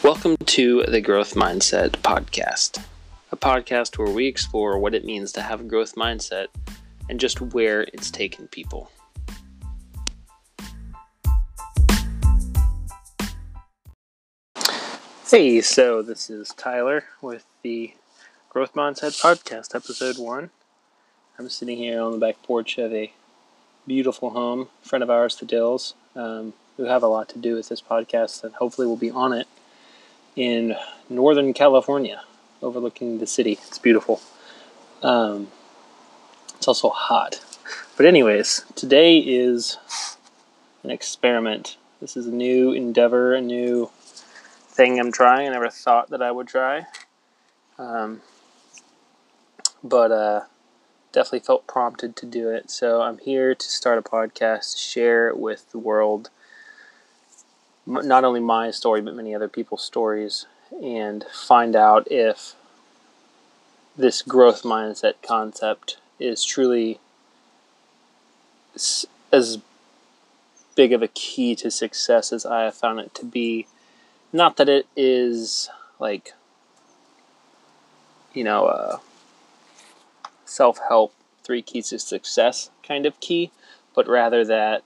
Welcome to the Growth Mindset Podcast, a podcast where we explore what it means to have a growth mindset and just where it's taken people. Hey, so this is Tyler with the Growth Mindset Podcast, Episode 1. I'm sitting here on the back porch of a beautiful home, a friend of ours, the Dills, who have a lot to do with this podcast, and hopefully we'll be on it in Northern California, overlooking the city. It's beautiful. It's also hot. But anyways, today is an experiment. This is a new endeavor, a new thing I'm trying. I never thought that I would try. But definitely felt prompted to do it. So I'm here to start a podcast to share with the world not only my story, but many other people's stories, and find out if this growth mindset concept is truly as big of a key to success as I have found it to be. Not that it is like, self-help 3 keys to success kind of key, but rather that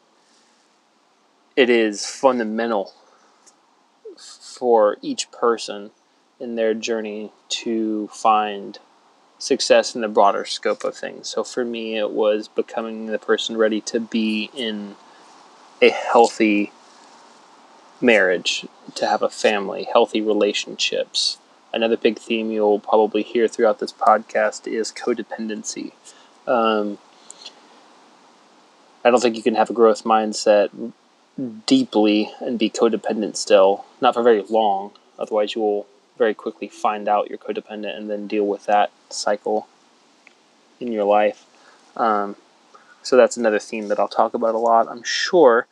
it is fundamental for each person in their journey to find success in the broader scope of things. So for me, it was becoming the person ready to be in a healthy marriage, to have a family, healthy relationships. Another big theme you'll probably hear throughout this podcast is codependency. I don't think you can have a growth mindset deeply and be codependent still, not for very long. Otherwise, you will very quickly find out you're codependent and then deal with that cycle in your life. So that's another theme that I'll talk about a lot, I'm sure.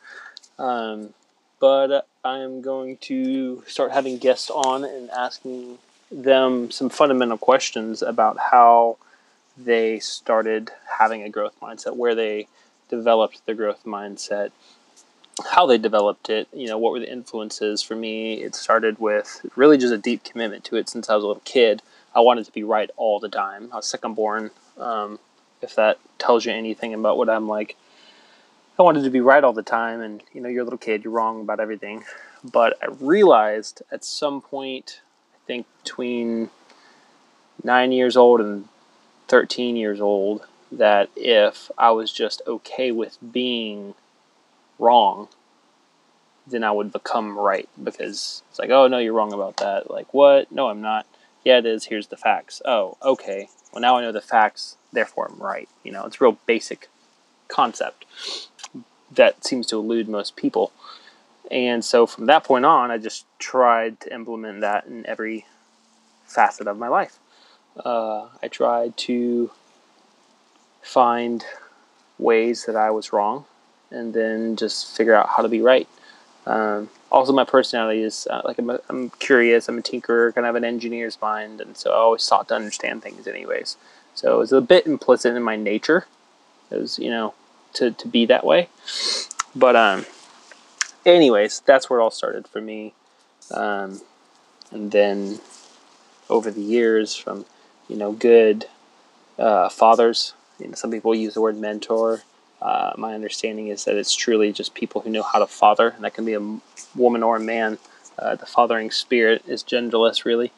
But I am going to start having guests on and asking them some fundamental questions about how they started having a growth mindset, where they developed the growth mindset, how they developed it, what were the influences. For me, it started with really just a deep commitment to it since I was a little kid. I wanted to be right all the time. I was second born, if that tells you anything about what I'm like. I wanted to be right all the time, and you're a little kid, you're wrong about everything. But I realized at some point, I think between 9 years old and 13 years old, that if I was just okay with being wrong, then I would become right. Because it's like, oh, no, you're wrong about that. Like, what? No, I'm not. Yeah, it is. Here's the facts. Oh, okay. Well, now I know the facts, therefore I'm right. It's a real basic concept that seems to elude most people. And so from that point on, I just tried to implement that in every facet of my life. I tried to find ways that I was wrong and then just figure out how to be right. Also, my personality is I'm curious, I'm a tinkerer, kind of an engineer's mind, and so I always sought to understand things anyways. So it was a bit implicit in my nature. It was, to be that way. But anyways, that's where it all started for me. And then over the years, from good fathers, some people use the word mentor. My understanding is that it's truly just people who know how to father, and that can be a woman or a man. The fathering spirit is genderless, really.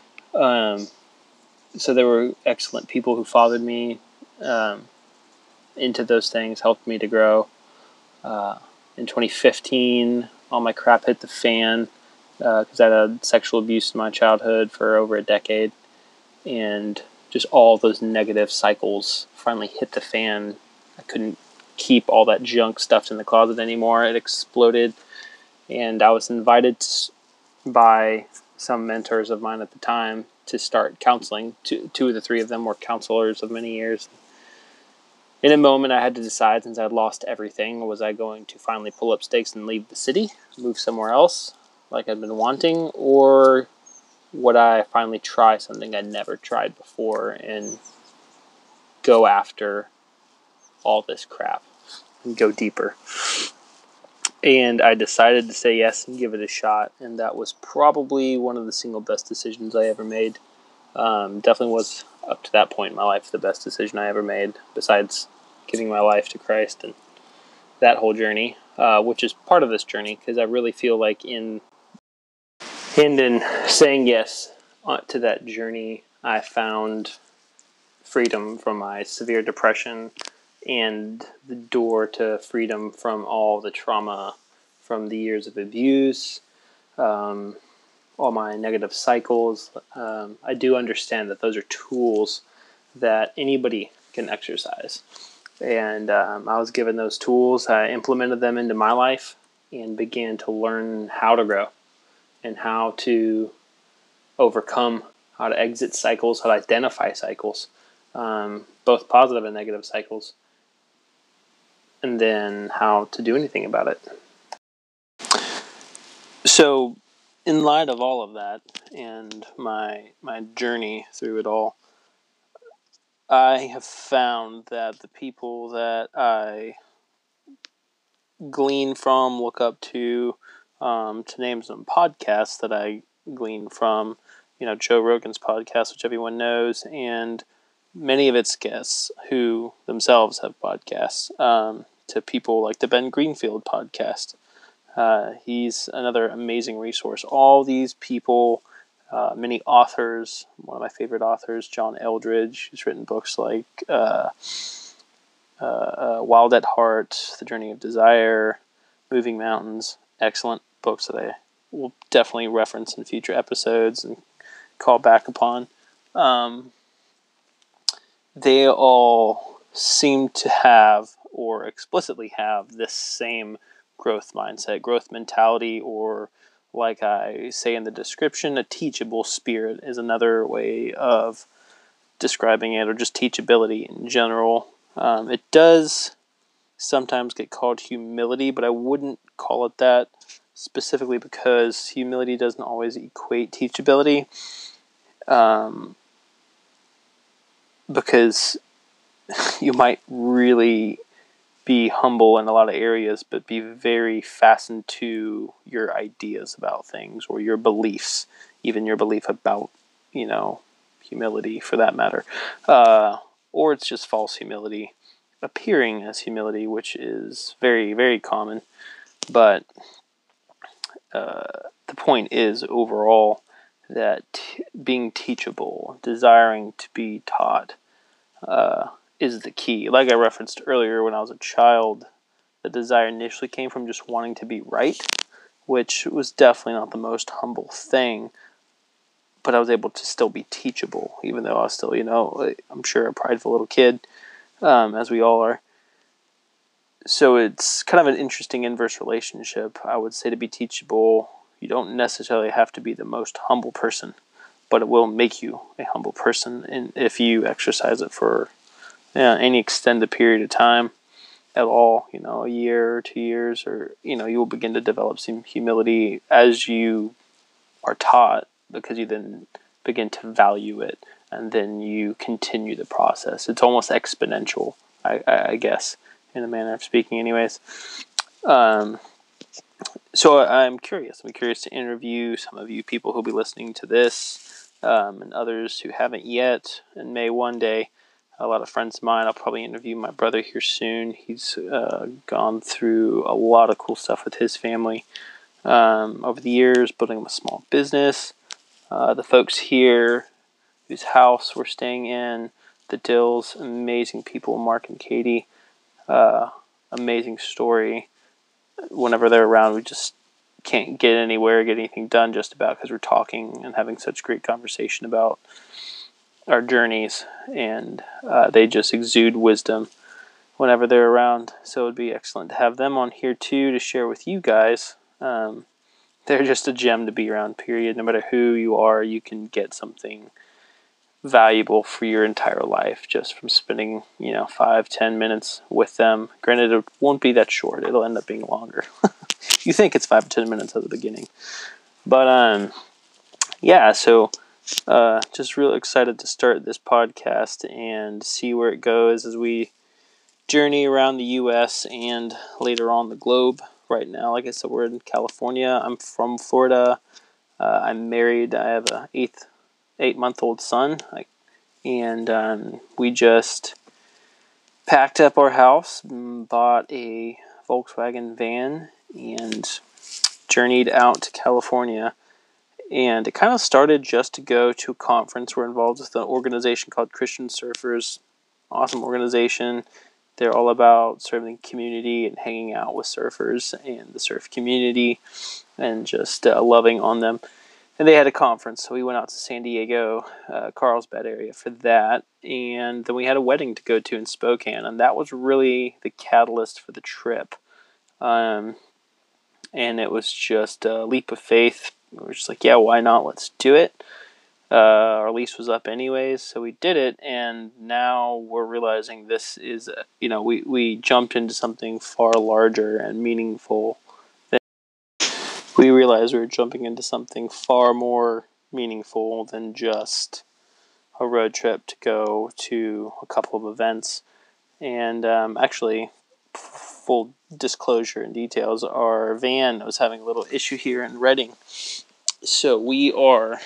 So there were excellent people who fathered me into those things, helped me to grow. In 2015, all my crap hit the fan because I had sexual abuse in my childhood for over a decade, and just all those negative cycles finally hit the fan. I couldn't keep all that junk stuffed in the closet anymore. It exploded, and I was invited by some mentors of mine at the time to start counseling. Two of the 3 of them were counselors of many years. In a moment, I had to decide, since I had lost everything, was I going to finally pull up stakes and leave the city, move somewhere else like I'd been wanting, or would I finally try something I'd never tried before and go after all this crap and go deeper? And I decided to say yes and give it a shot, and that was probably one of the single best decisions I ever made. Definitely was, up to that point in my life, the best decision I ever made, besides giving my life to Christ and that whole journey, which is part of this journey, because I really feel like in saying yes to that journey, I found freedom from my severe depression and the door to freedom from all the trauma from the years of abuse, all my negative cycles. I do understand that those are tools that anybody can exercise. And I was given those tools. I implemented them into my life and began to learn how to grow and how to overcome, how to exit cycles, how to identify cycles, both positive and negative cycles, and then how to do anything about it. So, in light of all of that and my journey through it all, I have found that the people that I glean from, look up to name some podcasts that I glean from, Joe Rogan's podcast, which everyone knows, and many of its guests who themselves have podcasts, to people like the Ben Greenfield podcast. He's another amazing resource. All these people, many authors, one of my favorite authors, John Eldredge, who's written books like Wild at Heart, The Journey of Desire, Moving Mountains, excellent books that I will definitely reference in future episodes and call back upon. They all seem to have, or explicitly have, this same growth mindset, growth mentality, or like I say in the description, a teachable spirit is another way of describing it, or just teachability in general. It does sometimes get called humility, but I wouldn't call it that specifically because humility doesn't always equate teachability. Because you might really be humble in a lot of areas, but be very fastened to your ideas about things or your beliefs, even your belief about, humility for that matter. Or it's just false humility, appearing as humility, which is very, very common. But the point is overall that being teachable, desiring to be taught, is the key. Like I referenced earlier, when I was a child, the desire initially came from just wanting to be right, which was definitely not the most humble thing, but I was able to still be teachable, even though I was still, I'm sure a prideful little kid, as we all are. So it's kind of an interesting inverse relationship. I would say to be teachable, you don't necessarily have to be the most humble person, but it will make you a humble person, and if you exercise it for any extended period of time at all, a year or 2 years, or, you will begin to develop some humility as you are taught, because you then begin to value it, and then you continue the process. It's almost exponential, I guess, in a manner of speaking anyways. So I'm curious. I'm curious to interview some of you people who'll be listening to this, and others who haven't yet and may one day. A lot of friends of mine. I'll probably interview my brother here soon. He's gone through a lot of cool stuff with his family over the years, building a small business. The folks here whose house we're staying in, the Dills, amazing people, Mark and Katie, amazing story. Whenever they're around, we just can't get anywhere, get anything done just about, because we're talking and having such great conversation about our journeys, and they just exude wisdom whenever they're around. So it would be excellent to have them on here too to share with you guys. They're just a gem to be around, period. No matter who you are, you can get something valuable for your entire life just from spending 5-10 minutes with them. Granted, it won't be that short. It'll end up being longer. You think it's 5-10 minutes at the beginning, but yeah, so just real excited to start this podcast and see where it goes as we journey around the U.S. and later on the globe. right now. Like I said, we're in California. I'm from Florida. I'm married. I have a 8-month-old son. And we just packed up our house, bought a Volkswagen van, and journeyed out to California. And it kind of started just to go to a conference. We're involved with an organization called Christian Surfers. Awesome organization. They're all about serving the community and hanging out with surfers and the surf community and just loving on them. And they had a conference, so we went out to San Diego, Carlsbad area for that. And then we had a wedding to go to in Spokane, and that was really the catalyst for the trip. And it was just a leap of faith. We were just like, yeah, why not? Let's do it. Our lease was up anyways, so we did it, and now we're realizing this is, we jumped into something far larger and meaningful. We realized we were jumping into something far more meaningful than just a road trip to go to a couple of events. And actually, full disclosure and details, our van was having a little issue here in Redding. So we are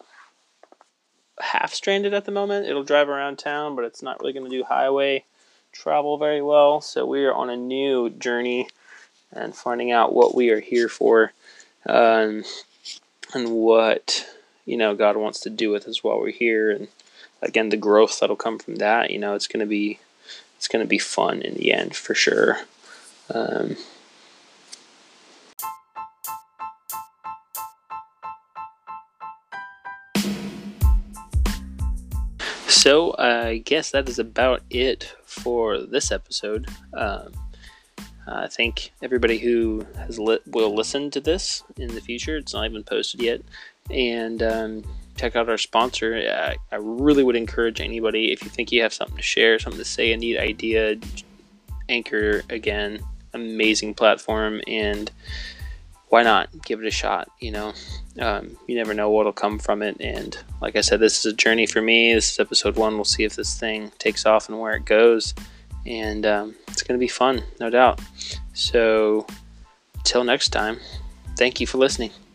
half stranded at the moment. It'll drive around town, but it's not really going to do highway travel very well. So we are on a new journey and finding out what we are here for, and what God wants to do with us while we're here, and again the growth that'll come from that. It's going to be fun in the end for sure. So I guess that is about it for this episode. I thank everybody who will listen to this in the future. It's not even posted yet. And check out our sponsor. I really would encourage anybody, if you think you have something to share, something to say, a neat idea, Anchor, again, amazing platform, and why not give it a shot? You never know what'll come from it. And like I said, this is a journey for me. This is episode 1. We'll see if this thing takes off and where it goes. And it's going to be fun, no doubt. So, until next time, thank you for listening.